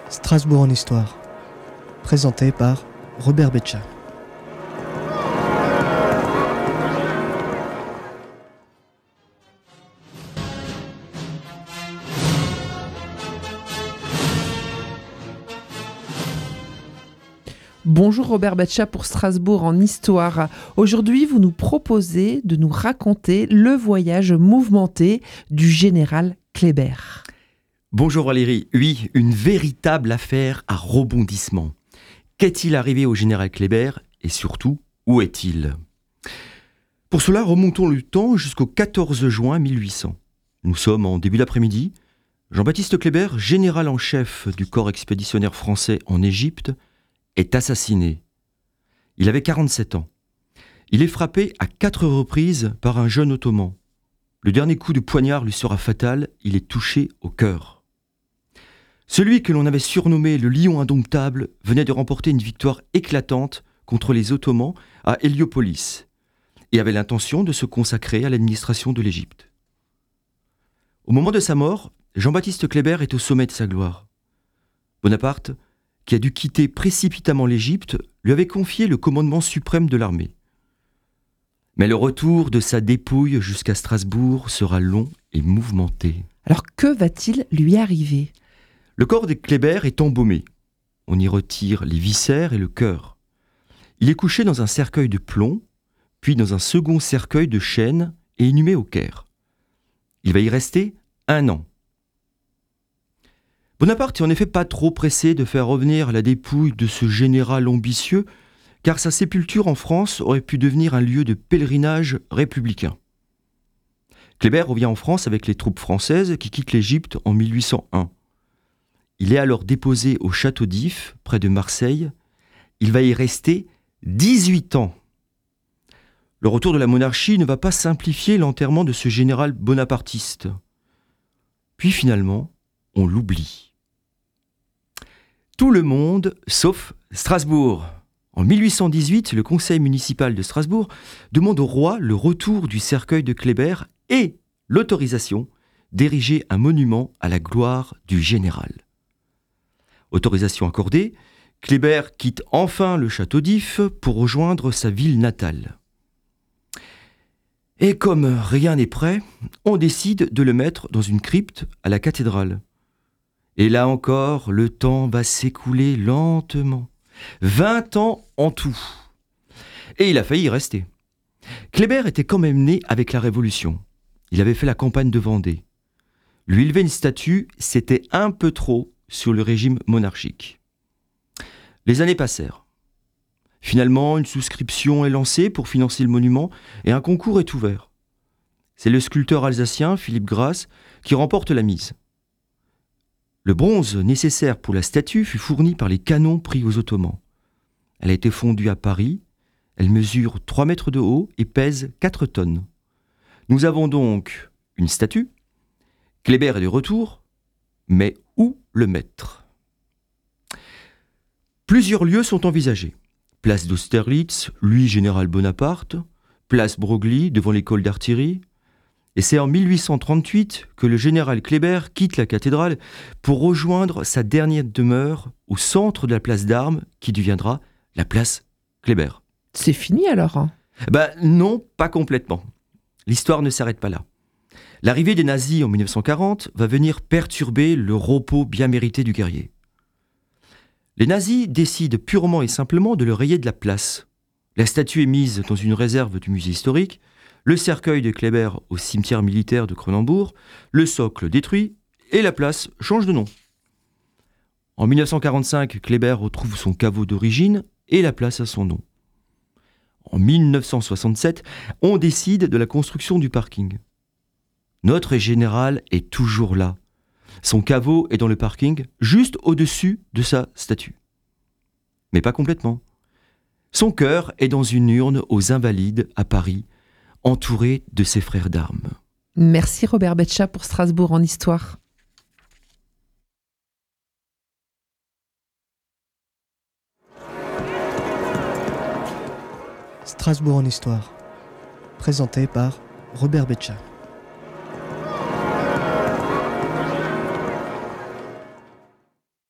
Strasbourg en histoire, présenté par Robert Betcha. Bonjour Robert Betcha pour Strasbourg en histoire. Aujourd'hui, vous nous proposez de nous raconter le voyage mouvementé du général Kléber. Bonjour Valérie. Oui, une véritable affaire à rebondissement. Qu'est-il arrivé au général Kléber et surtout, où est-il ? Pour cela, remontons le temps jusqu'au 14 juin 1800. Nous sommes en début d'après-midi. Jean-Baptiste Kléber, général en chef du corps expéditionnaire français en Égypte, est assassiné. Il avait 47 ans. Il est frappé à 4 reprises par un jeune ottoman. Le dernier coup de poignard lui sera fatal, il est touché au cœur. Celui que l'on avait surnommé le lion indomptable venait de remporter une victoire éclatante contre les Ottomans à Héliopolis et avait l'intention de se consacrer à l'administration de l'Égypte. Au moment de sa mort, Jean-Baptiste Kléber est au sommet de sa gloire. Bonaparte, qui a dû quitter précipitamment l'Égypte, lui avait confié le commandement suprême de l'armée. Mais le retour de sa dépouille jusqu'à Strasbourg sera long et mouvementé. Alors que va-t-il lui arriver ? Le corps de Kléber est embaumé. On y retire les viscères et le cœur. Il est couché dans un cercueil de plomb, puis dans un second cercueil de chêne et inhumé au Caire. Il va y rester 1 an. Bonaparte n'est en effet pas trop pressé de faire revenir la dépouille de ce général ambitieux, car sa sépulture en France aurait pu devenir un lieu de pèlerinage républicain. Kléber revient en France avec les troupes françaises qui quittent l'Égypte en 1801. Il est alors déposé au château d'If, près de Marseille. Il va y rester 18 ans. Le retour de la monarchie ne va pas simplifier l'enterrement de ce général bonapartiste. Puis finalement, on l'oublie. Tout le monde, sauf Strasbourg. En 1818, le conseil municipal de Strasbourg demande au roi le retour du cercueil de Kléber et l'autorisation d'ériger un monument à la gloire du général. Autorisation accordée, Kléber quitte enfin le château d'If pour rejoindre sa ville natale. Et comme rien n'est prêt, on décide de le mettre dans une crypte à la cathédrale. Et là encore, le temps va s'écouler lentement. 20 ans en tout. Et il a failli y rester. Kléber était quand même né avec la Révolution. Il avait fait la campagne de Vendée. Lui élever une statue, c'était un peu trop sur le régime monarchique. Les années passèrent. Finalement, une souscription est lancée pour financer le monument et un concours est ouvert. C'est le sculpteur alsacien Philippe Grasse qui remporte la mise. Le bronze nécessaire pour la statue fut fourni par les canons pris aux Ottomans. Elle a été fondue à Paris, elle mesure 3 mètres de haut et pèse 4 tonnes. Nous avons donc une statue. Kléber est de retour, mais où le mettre ? Plusieurs lieux sont envisagés. Place d'Austerlitz, lui général Bonaparte, place Broglie devant l'école d'artillerie. Et c'est en 1838 que le général Kléber quitte la cathédrale pour rejoindre sa dernière demeure au centre de la place d'Armes qui deviendra la place Kléber. C'est fini alors ? Non, pas complètement. L'histoire ne s'arrête pas là. L'arrivée des nazis en 1940 va venir perturber le repos bien mérité du guerrier. Les nazis décident purement et simplement de le rayer de la place. La statue est mise dans une réserve du musée historique, le cercueil de Kléber au cimetière militaire de Cronenbourg, le socle détruit et la place change de nom. En 1945, Kléber retrouve son caveau d'origine et la place a son nom. En 1967, on décide de la construction du parking. Notre général est toujours là. Son caveau est dans le parking, juste au-dessus de sa statue. Mais pas complètement. Son cœur est dans une urne aux Invalides à Paris, entouré de ses frères d'armes. Merci Robert Betcha pour Strasbourg en histoire. Strasbourg en histoire, présenté par Robert Betcha.